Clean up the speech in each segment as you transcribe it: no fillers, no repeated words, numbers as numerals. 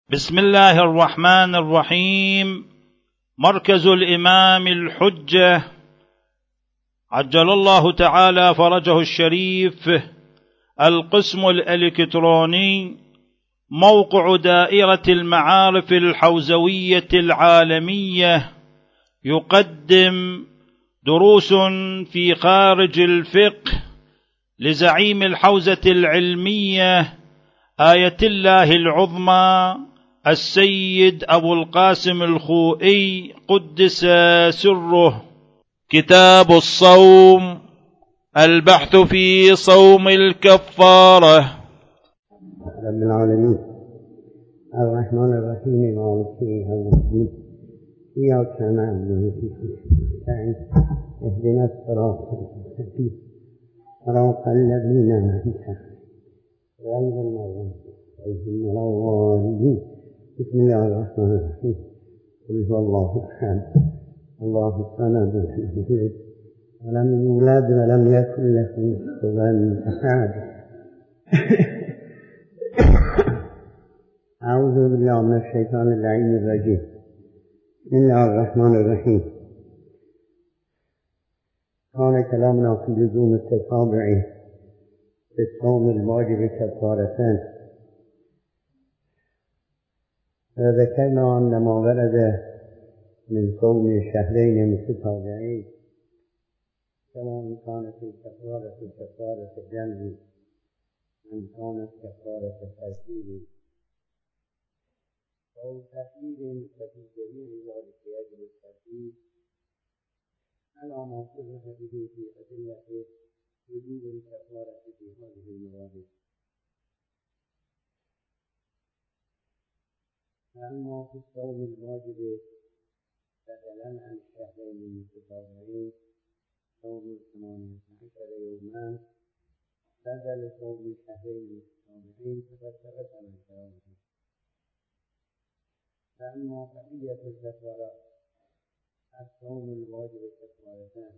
بسم الله الرحمن الرحيم. مركز الإمام الحجة عجل الله تعالى فرجه الشريف، القسم الإلكتروني، موقع دائرة المعارف الحوزوية العالمية، يقدم دروس في خارج الفقه لزعيم الحوزة العلمية آية الله العظمى السيد أبو القاسم الخوئي قدس سره. كتاب الصوم، البحث في صوم الكفارة. رب العالمين الرحمن الرحيم مالك يوم الدين إياك نعبد وإياك نستعين اهدنا الصراط المستقيم صراط الذين أنعمت غير المغضوب عليهم ولا الضالين. بسم الله الرحمن الرحيم. قل هو الله أحد الله الصمد لم يلد ولم يولد ولم يكن له كفوا أحد. أعوذ بالله من الشيطان اللعين الرجيم. بسم الله الرحمن الرحيم. كان كلامنا في لزوم التتابع في الصوم الواجب كفارتان، وذكرنا أن ما ورد من صوم شهرين متتابعين سواء كانت الكفارة كفارة الجمع أم كانت كفارة ترتيب أو تحليل، ففي جميع ذلك يجب الترتيب على ما صرح به في أدلة وجوب الكفارة في هذه المواد. أما في الصوم الواجب بدلا عن الشهرين المتتابعين صوم 18 يوما بدل صوم الشهرين المتتابعين فقد تقدم الكلام. فأما بقية الكفارات الصوم الواجب كفارتان،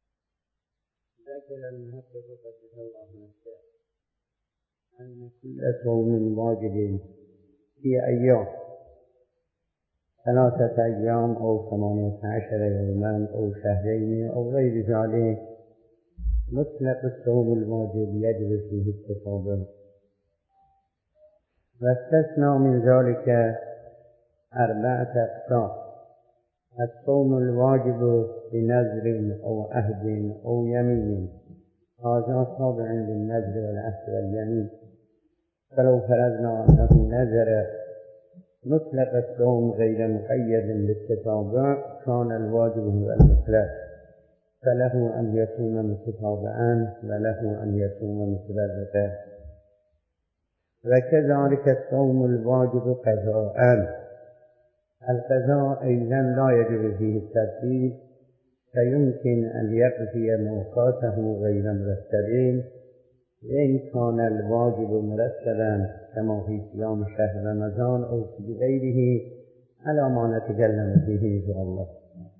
ذكر المحقق قدس الله نفسه أن كل صوم واجب في أيام 3 أيام أو 18 يوما أو شهرين أو غير ذلك مطلق الصوم الواجب يجب فيه التتابع، واستثنى من ذلك 4 أقسام: الصوم الواجب بنذر أو عهد أو يمين، هذا تابع للنذر والعهد واليمين، فلو فرضنا أنه نذر مطلق الصوم غير مقيد بالتتابع كان الواجب هو المطلق، فله أن يصوم متتابعا وله أن يصوم متفرقا. وكذلك الصوم الواجب قضاء، القضاء أيضا لا يجب فيه الترتيب، فيمكن أن يقضي ما فاته غير مرتب، وإن كان الواجب مرتبا كما في صيام شهر رمضان أو في غيره على ما نتكلم فيه إن شاء الله.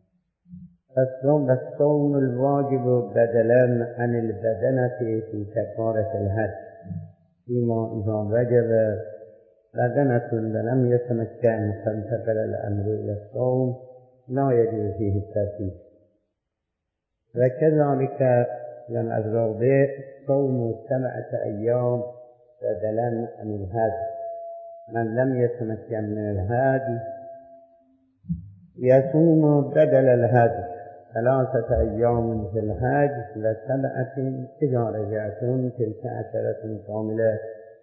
الصوم الواجب بدلا عن البدنة في كفارة الحج، فيما إذا وجب بدنة ولم يتمكن فانتقل الأمر إلى الصوم لا يجب فيه الترتيب. وكذلك لم الرابع صوم 7 أيام بدلا عن الهدي، من لم يتمكن من الهدي يصوم بدل الهدي 3 أيام في الحج و7 إذا رجعتم تلك 10 كاملة.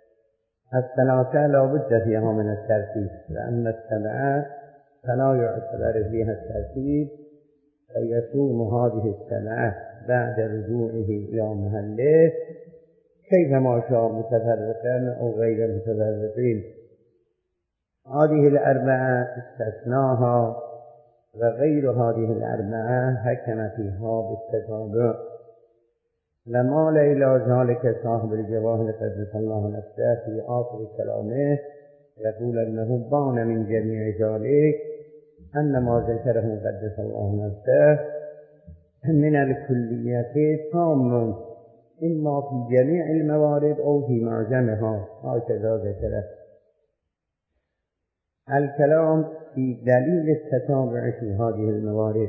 3 لا بد فيها من الترتيب، لأن 7 فلا يعتبر فيها الترتيب، فيصوم هذه 7 بعد رجوعه إلى محله كيفما شاء متفرقا أو غير متفرقين. هذه 4 استثناها، وغير هذه 4 حكم فيها بالتتابع. لما إلى ذلك صاحب الجواهر قدس الله نفسه في آخر كلامه يقول أنه بان من جميع ذلك أن ما ذكره قدس الله نفسه من الكلية تام إما في جميع الموارد أو في معظمها، هكذا ذكره. الكلام في دليل التتابع في هذه الموارد.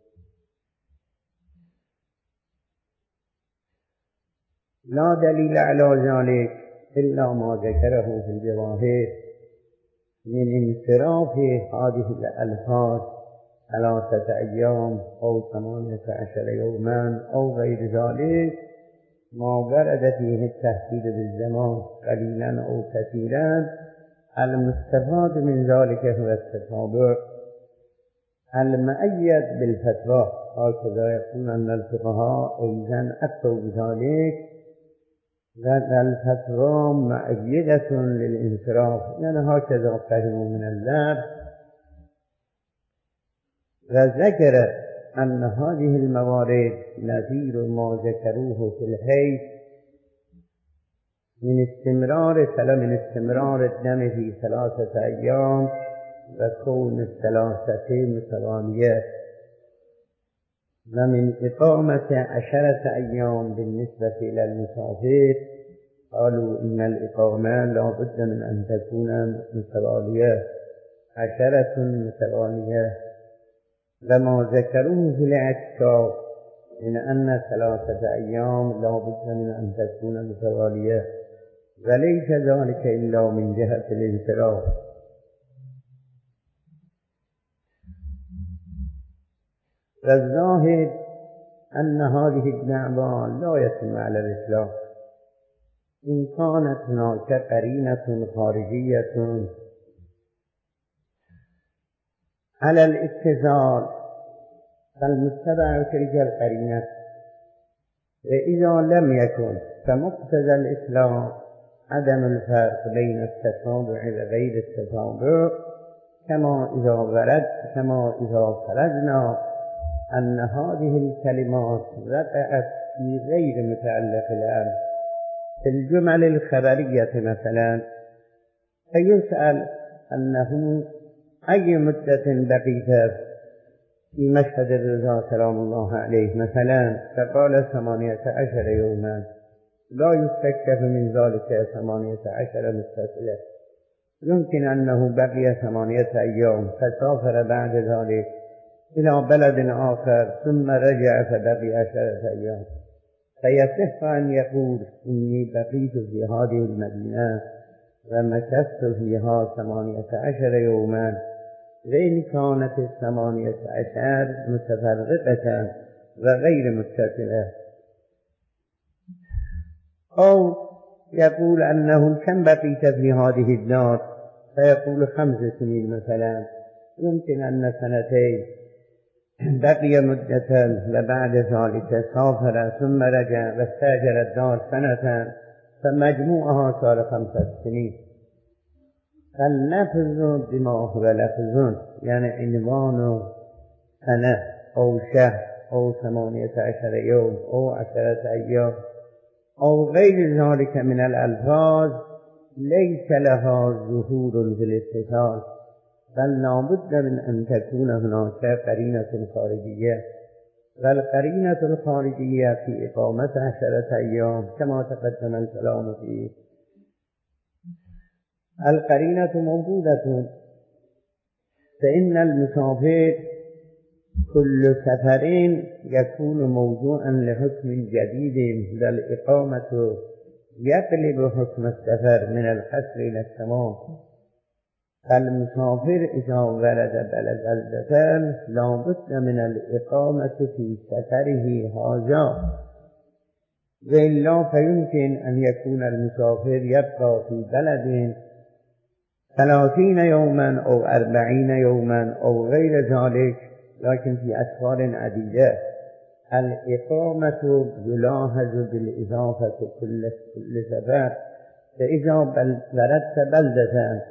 لا دليل على ذلك إلا ما ذكره في الجواهر من انصراف هذه الألفاظ 3 أيام أو 18 يوما أو غير ذلك، ما ورد فيه التهديد بالزمان قليلا أو كثيرا. المستفاد من ذلك هو التتابع المؤيد بالفتوى، هكذا يقول أن الفقهاء أيضا أفتوا بذلك، الفتوى مؤيدة للانصراف، يعني هكذا فهموا من اللفظ. وذكر أن هذه الموارد نظير ما ذكروه في الحيض من استمرار الدم في 3 أيام وكون 3 متوالية، ومن إقامة 10 أيام بالنسبة إلى المسافر. قالوا إن الإقامة لا بد من أن تكون متوالية 10 متوالية، وما ذكروه في الاعتكاف من أن 3 أيام لا بد من أن تكون متوالية، وليس ذلك إلا من جهة الانصراف. والظاهر أن هذه الدعوة لا يتم على الإطلاق. إن كانت هناك قرينة خارجية على الاتصال فالمتبع تلك القرينة، وإذا لم يكن فمقتضى الإسلام عدم الفرق بين التتابع وغير التتابع، كما إذا فرضنا أن هذه الكلمات وقعت في غير متعلق الأمر في الجمل الخبرية مثلا، فيسأل أنه أي مدة بقيت في مشهد الرضا سلام الله عليه مثلا، فقال 18 يوما، لا يستكشف من ذلك 18 متصلة، يمكن أنه بقي 8 أيام فسافر بعد ذلك إلى بلد آخر ثم رجع فبقي 10 أيام، فيصح أن يقول إني بقيت في هذه المدينة ومكثت فيها 18 يوما، وإن كانت 18 متفرقة وغير متصلة. أو يقول أنه كم بقيت في هذه الدار، فيقول 5 سنين مثلا، يمكن أن 2 بقي مدة وبعد ذلك سافر ثم رجع واستأجر الدار 2 فمجموعها صار 5 سنين. فاللفظ بما هو لفظ، يعني عنوان سنة أو شهر أو 18 يوم أو 10 أيام أو غير ذلك من الألفاظ ليس لها ظهور في الاتصال، بل لا بد من أن تكون هناك قرينة خارجية، والقرينة الخارجية في إقامة 10 أيام كما تقدم الكلام فيه. القرينة موجودة، فإن المسافر كل سفر يكون موضوعا لحكم جديد، والإقامة يقلب حكم السفر من القصر إلى التمام. المسافر إذا ولد بلدة لا بد من الإقامة في سفره هذا، وإلا فيمكن أن يكون المسافر يبقى في بلد 30 يوما أو 40 يوما أو غير ذلك، لكن في أسفار عديدة. الإقامة يلاحظ بالإضافة كل سفر، فإذا وردت بلدة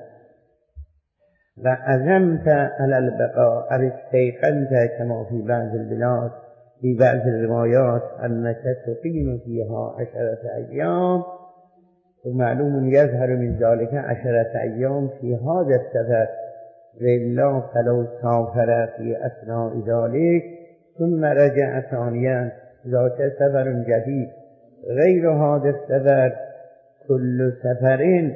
وعزمت على البقاء أو استيقنت كما في بعض البلاد في بعض الروايات أنك تقيم فيها 10 أيام، ومعلوم يظهر من ذلك 10 أيام في هذا السفر، وإلا فلو سافر في أثناء ذلك ثم رجع ثانيا ذاك سفر جديد غير هذا السفر. كل سفر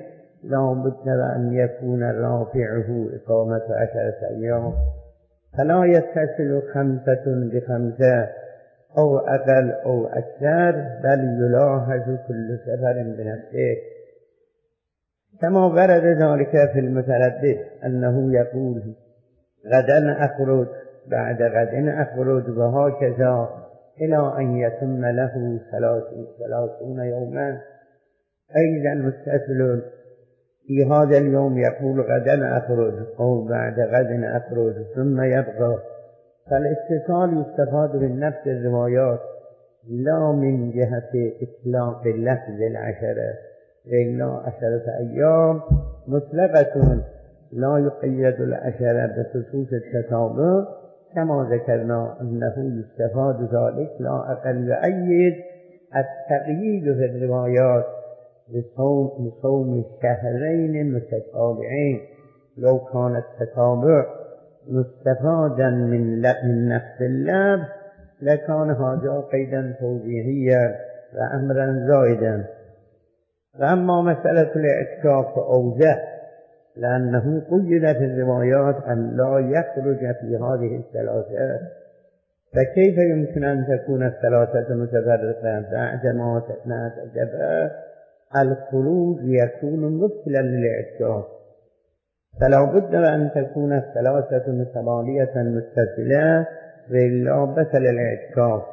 لا بد أن يكون رافعه إقامة 10 أيام، فلا يتصل 5 ب5 أو أقل أو أكثر، بل يلاحظ كل سفر بنفسه، كما ورد ذلك في المتردد أنه يقول غدا أخرج، بعد غد أخرج، وهكذا إلى أن يتم له 30 يوما. أيضا متصل في هذا اليوم يقول غدا أخرج أو بعد غد أخرج ثم يبقى. فالاتصال يستفاد من نفس الروايات لا من جهة إطلاق اللفظ 10، إلا 10 أيام مطلقة لا يقيد 10 بخصوص التتابع، كما ذكرنا أنه يستفاد ذلك لا أقل يؤيد التقييد في الروايات بصوم الشهرين متتابعين. لو كان التتابع مستفادا من نفس اللفظ لكان هذا قيدا توضيحيا وأمرا زائدا. فأما مسألة الاعتكاف فأوضح، لأنه قيد في الروايات أن لا يخرج في هذه الثلاثة، فكيف يمكن أن تكون الثلاثة متفرقة بعدما نتجب الخروج يكون مثلا للاعتكاف؟ فلا بد أن تكون الثلاثة متوالية متصلة، وإلا بطل الاعتكاف.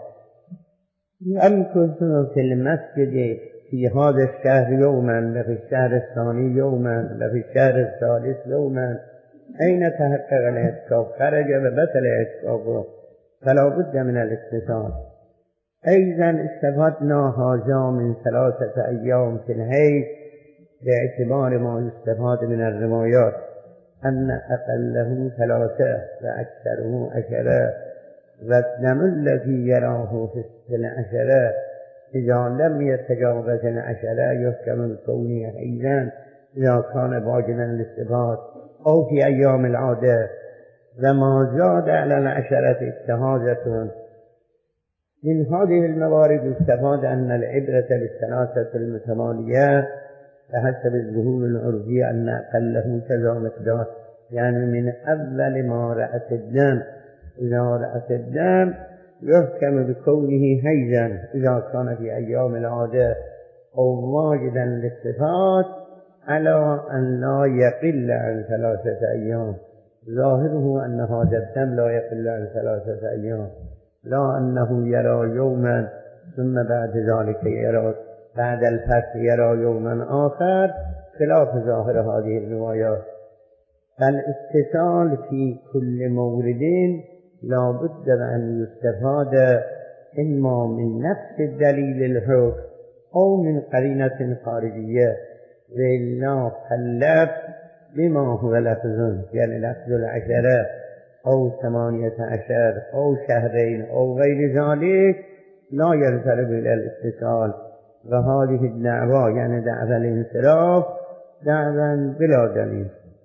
يمكث في المسجد في هذا الشهر يوما، وفي الشهر الثاني يوما، وفي الشهر الثالث يوما، أين تحقق الاعتكاف؟ خرج وبطل الاعتكاف، فلا بد من الاتصال. أيضا استفدنا هذا من 3 أيام في الحيض باعتبار ما يستفاد من الروايات أن أقله 3 وأكثره 10، والدم الذي يراه في 10 إذا لم يتجاوز 10 يحكم بكونه حيضا إذا كان باجنا الاستفاد أو في أيام العادة، وما زاد على 10 استهاذة. من هذه الموارد يستفاد أن العبرة بالثلاثة المتمالية بحسب الظهور العرفي أن أقله كذا مقدار، يعني من أول ما رأت الدم، إذا رأت الدم يحكم بكونه حيضا إذا كان في أيام العادة أو واجدا للصفات، على أن لا يقل عن 3 أيام. ظاهره أن هذا الدم لا يقل عن 3 أيام، لا أنه يرى يوما ثم بعد ذلك يرى بعد الفتح يرى يوما آخر، خلاف ظاهر هذه الروايات. فالاتصال في كل مورد لا بد أن يستفاد إما من نفس الدليل الحكم أو من قرينة خارجية، وإلا فاللفظ بما هو لفظ، يعني لفظ 10 أو 18 أو شهرين أو غير ذلك لا يرتبط إلى الاتصال. وهذه الدعوة يعني دعوة الانصراف دعوة بلا دليل.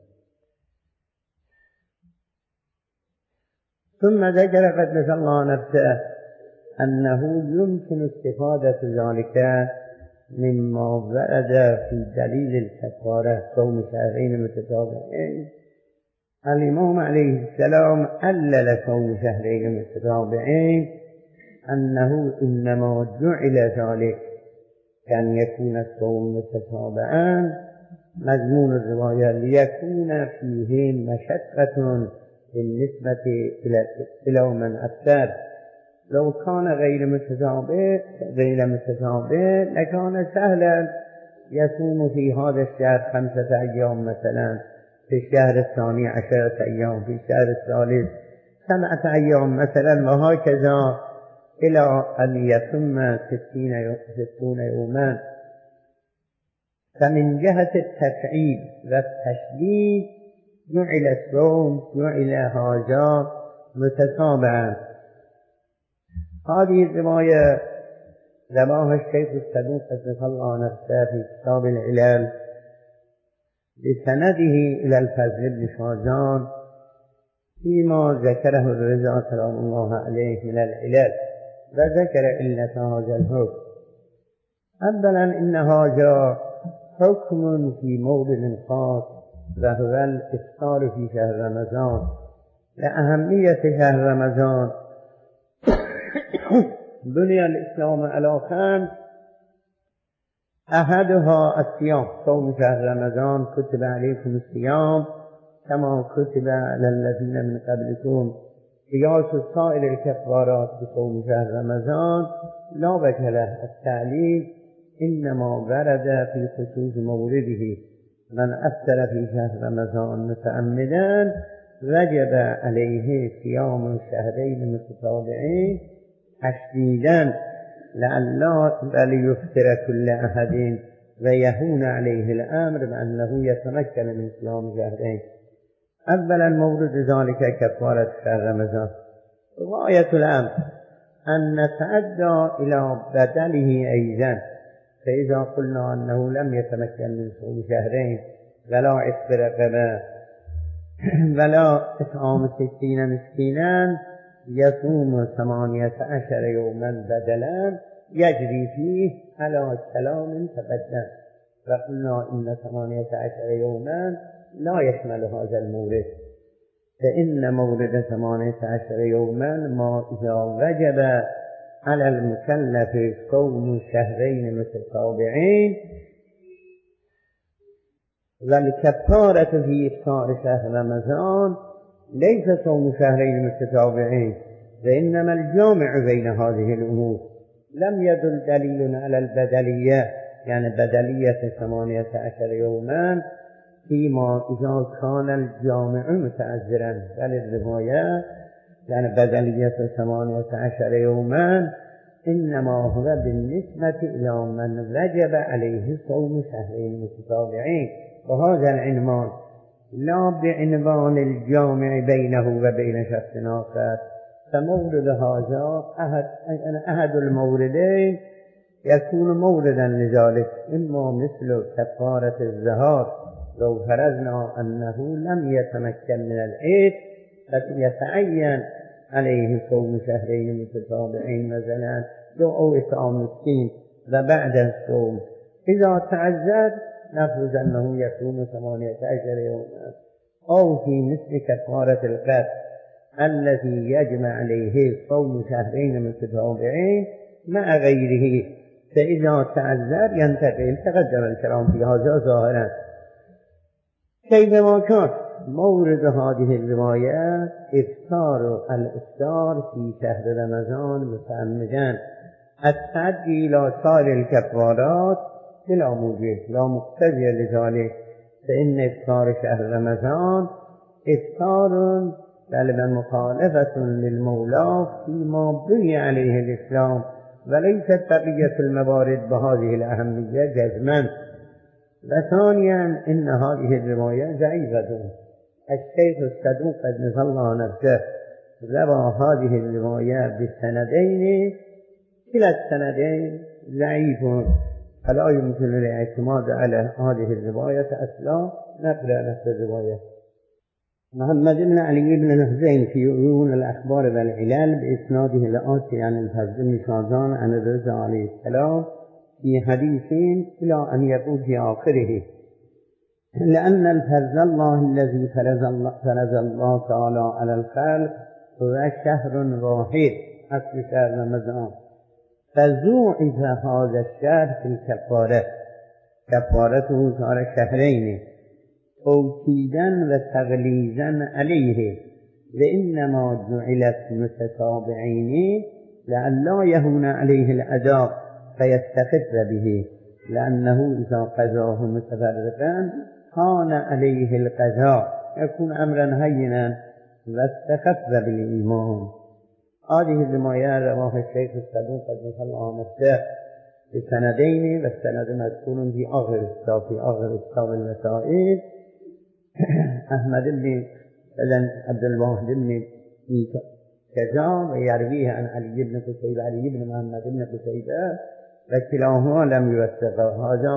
ثم ذكر قدس الله نفسه أنه يمكن استفادة ذلك مما ورد في دليل الكفارة صوم شهرين متتابعين. الإمام عليه السلام علل صوم شهرين متتابعين أنه إنما جعل ذلك كان يكون الصوم متتابعا مضمون الرواية ليكون فيه مشقة بالنسبة إلى من أفطر. لو كان غير متتابع لكان سهلا يصوم في هذا الشهر 5 أيام مثلا، في الشهر الثاني 10 أيام، في الشهر الثالث 7 أيام مثلا، وهكذا إلى أن يتم 60 يوما. فمن جهة التفعيل والتشديد جعل الصوم جعل هذا متتابعا. هذه الرواية رواها الشيخ الصدوق قدس الله نفسه في كتاب العلل بسنده إلى الفضل بن شازان فيما ذكره الرضا سلام الله عليه من العلل، وذكر علة هذا الحكم. أولا إن هذا حكم في مورد خاص وهو الإفطار في شهر رمضان. لأهمية شهر رمضان بني الإسلام على خمس، أحدها الصيام، صوم شهر رمضان. كتب عليكم الصيام كما كتب على الذين من قبلكم. قياس سائر الكفارات بصوم شهر رمضان لا وجه له التعليل، إنما ورد في خصوص مورده. من أفطر في شهر رمضان متعمدا وجب عليه صيام شهرين متتابعين تشديدا لئلا وليفطر كل أحد ويهون عليه الأمر بأنه يتمكن من صيام شهرين. أولا مورد ذلك كفارة شهر رمضان. غاية الأمر أن نتعدى إلى بدله أيضا، فإذا قلنا أنه لم يتمكن من صوم شهرين ولا عتق رقبة ولا إطعام 60 مسكينا يصوم 18 يوما بدلا يجري فيه على كلام تقدم، وقلنا إن 18 يوما لا يشمل هذا المورد، فإن مورد 18 يوما ما إذا وجب على المكلف صوم شهرين متتابعين. والكفارة في إفطار شهر رمضان ليس صوم شهرين متتابعين، وإنما الجامع بين هذه الأمور. لم يدل دليل على البدلية، يعني بدلية 18 يوما فيما إذا كان الجامع متعذرا، بل الرواية يعني بدلية 18 يوما إنما هو بالنسبة إلى من وجب عليه صوم شهرين متتابعين، وهذا العنوان لا بعنوان الجامع بينه وبين شخص آخر. فمورد هذا أحد الموردين يكون موردا لذلك، إما مثل كفارة الزهار لو فرضنا أنه لم يتمكن من العيد فيتعين عليه صوم شهرين متتابعين مثلا أو إطعام مسكين، وبعد الصوم إذا تعذر نفرض أنه يصوم 18 يوما، أو في مثل كفارة القتل الذي يجمع عليه صوم شهرين متتابعين مع غيره، فإذا تعذر ينتقل. تقدم الكلام في هذا ظاهرا. كيفما كان مورد هذه الروايات الإفطار في شهر رمضان متعمدا، التعدي إلى سائر الكفارات بلا موجب لا مقتضي لذلك، فإن إفطار شهر رمضان إفطار بل مخالفة للمولى فيما بني عليه الإسلام، وليست بقية الموارد بهذه الأهمية جزما. وثانيا إن هذه الرواية ضعيفة. الشيخ الصدوق قد نزل الله نفسه روى هذه الرواية بالسندين، كلا السندين ضعيف، فلا يمكن الاعتماد على هذه الرواية أصلا. نقرأ نفس الرواية. محمد بن علي بن الحسين في عيون الأخبار والعلل بإسناده الآتي عن الفضل بن شازان عن الرضا عليه السلام في حديثين إلى أن يقول في آخره: لأن الفرض الله الذي فرض الله تعالى على الخلق هو شهر واحد، أصل شهر رمضان، فزوعف هذا الشهر في الكفارة، كفارته صار شهرين توكيدا وتغليظا عليه، وإنما جعلت متتابعين لئلا يهون عليه الأداء فيستخف به، لأنه إذا قضاه متفرقا كان عليه القضاء يكون أمرا هينا واستخف بالإيمان. هذه الرواية رواها الشيخ الصدوق قد نزل الله نفسه بسندين، والسند مذكور في آخر كتاب المسائل. أحمد بن عبد الواحد بن كذا ويرويه عن علي بن قتيبة، علي بن محمد بن قتيبة، وكلاهما لم يوثقا. هذا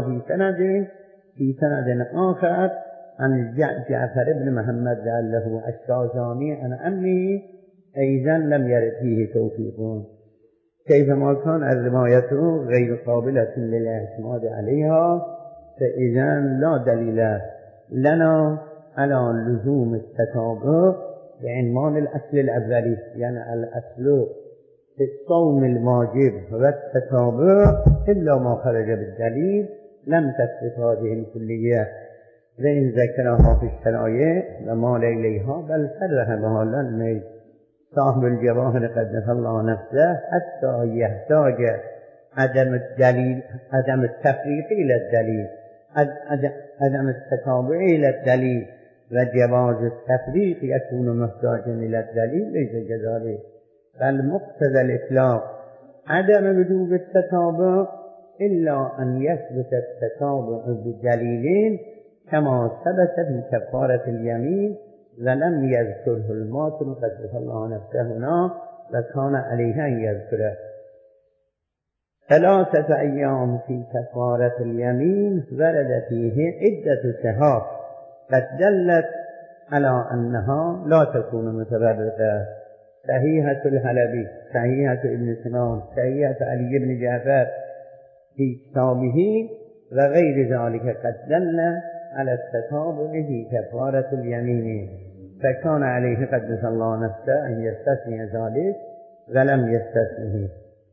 في سند آخر عن جعفر بن محمد له الشازاني عن عمه أيضا لم يرد فيه توثيق. كيفما كان الرواية غير قابلة للاعتماد عليها، فإذا لا دليل لنا على لزوم التتابع بعنوان الأصل الأولي، يعني الأصل في الصوم الواجب والتتابع إلا ما خرج بالدليل لم تثبت هذه الكلية، وإن ذكرها في الشرائع ومال إليها بل صرح بها للميت صاحب الجواهر قدس الله نفسه حتى يحتاج عدم التفريق إلى الدليل، عدم التتابع إلى الدليل، وجواز التفريق يكون محتاجا إلى الدليل ليس كذلك، بل مقتضى الإطلاق عدم وجوب التتابع إلا أن يثبت التتابع بدليلين كما ثبت في كفارة اليمين ولم يذكره الماتن قدس الله نفسه هنا وكان عليه أن يذكره. 3 أيام في كفارة اليمين ورد فيه عدة صحاح قد دلت على أنها لا تكون متفرقة، صحيحة الحلبي، صحيحة ابن سنان، صحيحة علي بن جعفر في كتابه وغير ذلك قد دل على التتابع في كفارة اليمين، فكان عليه قدس الله نفسه أن يستثني ذلك ولم يستثنه.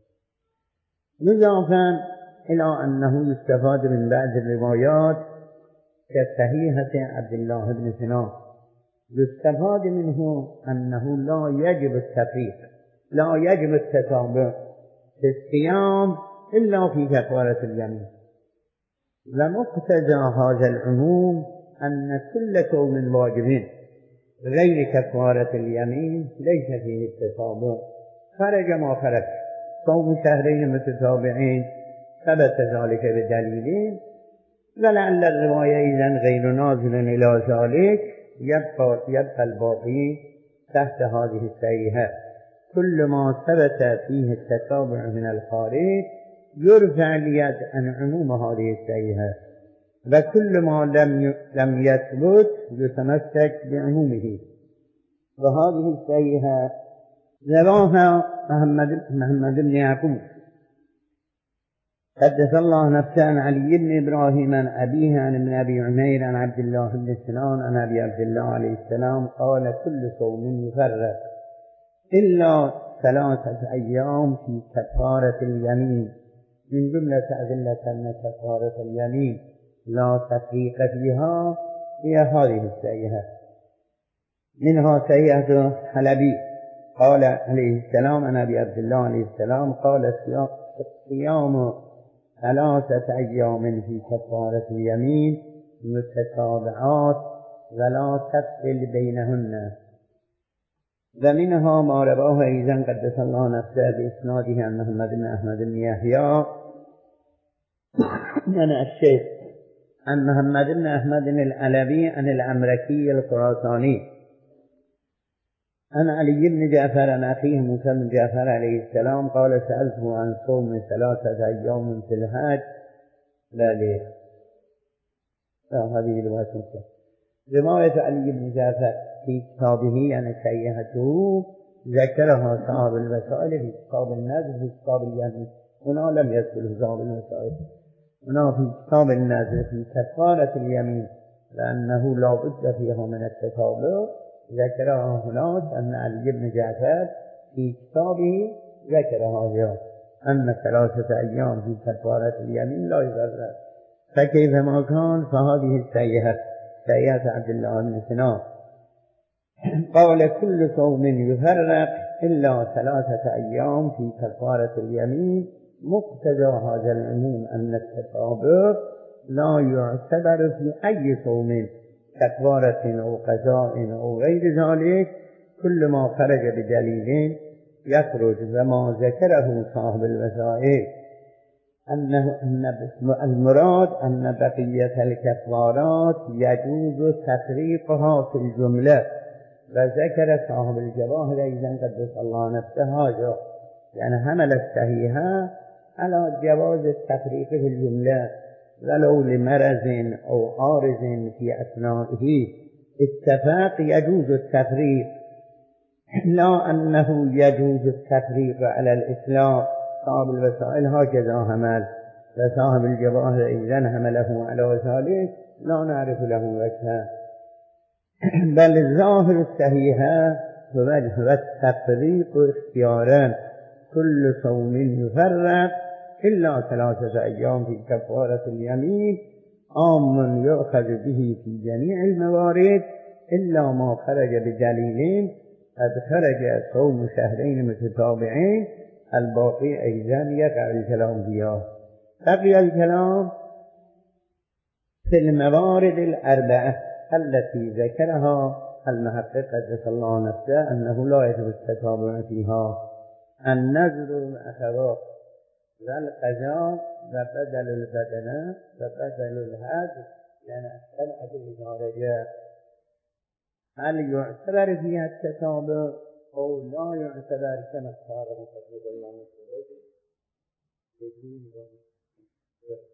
إضافة إلى أنه يستفاد من بعض الروايات كصحيحة عبد الله بن سنان يستفاد منه أنه لا يجب التفريق، لا يجب التتابع في الصيام إلا في كفارة اليمين، ومقتضى هذا العموم أن كل صوم واجب غير كفارة اليمين ليس فيه التتابع، خرج ما خرج، صوم شهرين متتابعين ثبت ذلك بدليلين، ولعل الرواية إذن غير ناظر إلى ذلك يبقى الباقي تحت هذه الصحيحة. كل ما ثبت فيه التتابع من الخارج يرفع اليد عن عموم هذه الصحيحة، وكل ما لم يثبت يتمسك بعمومه. وهذه الصحيحة رواها محمد بن يعقوب قدس الله نفسه عن علي بن إبراهيم عن أبيه عن ابن أبي عمير عن عبد الله بن سنان عن أبي عبد الله عليه السلام قال كل صوم يفرق إلا 3 أيام في كفارة اليمين، من جملة أدلة أن كفارة اليمين لا تفريق فيها هي هذه الصحيحة، منها صحيحة حلبي قال عليه السلام عن أبي عبد الله عليه السلام قال صيام 3 أيام في كفارة اليمين متتابعات ولا تفصل بينهن. ومنها ما رواه أيضا قدس الله نفسه بإسناده عن محمد بن أحمد بن يحيى عن الشيخ عن محمد بن أحمد العلبي عن العمركي الخراساني عن علي بن جعفر عن أخيه موسى بن جعفر عليه السلام قال سألته عن صوم 3 أيام في الحج لا ليه. هذه رواية علي بن جعفر في كتابه يعني صحيحته ذكرها صاحب الوسائل في كتاب النذر في كتاب اليمين، هنا لم يذكر صاحب الوسائل، هنا في كتاب النذر في كفارة اليمين لأنه لا بد فيها من التتابع، ذكرها هناك أن علي بن جعفر في كتابه ذكر هذا أن 3 أيام في كفارة اليمين لا يفرق، فكيفما كان فهذه الصحيحة صحيحة عبد الله بن سنان قال كل صوم يفرق إلا 3 أيام في كفارة اليمين، مقتضى هذا العموم أن التتابع لا يعتبر في أي صوم كفارة أو قضاء أو غير ذلك، كل ما خرج بدليل يخرج. وما ذكره صاحب الوسائل أن المراد أن بقية الكفارات يجوز تفريقها في الجملة، وذكر صاحب الجواهر أيضا قدس الله نفسه هذا، يعني حمل الصحيحة على جواز التفريق في الجملة ولو لمرض أو عارض في أثنائه اتفاق يجوز التفريق، لا أنه يجوز التفريق على الإطلاق. صاحب الوسائل هكذا حمل، وصاحب الجواهر أيضا حمله على ذلك لا نعرف له وجها، بل الظاهر الصحيح ووجه والتفريق اختيارا كل صوم يفرق إلا 3 أيام في كفارة اليمين عام يؤخذ به في جميع الموارد إلا ما خرج بدليل قد خرج صوم شهرين متتابعين الباقي أيضا يقع الكلام فيها. بقي الكلام في الموارد الأربعة التي ذكرها المحقق قدس الله نفسه أنه لا يجب التتابع فيها: النذر والأخوات والقضاء وبدل البدنة وبدل الهدي، لأن السبعة الإدارية هل يعتبر فيها التتابع أو لا يعتبر كما اختاره قدس الله نفسه؟